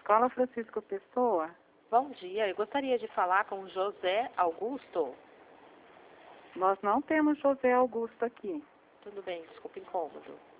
Escola Francisco Pessoa? Bom dia, eu gostaria de falar com o José Augusto. Nós não temos José Augusto aqui. Tudo bem, desculpa o incômodo.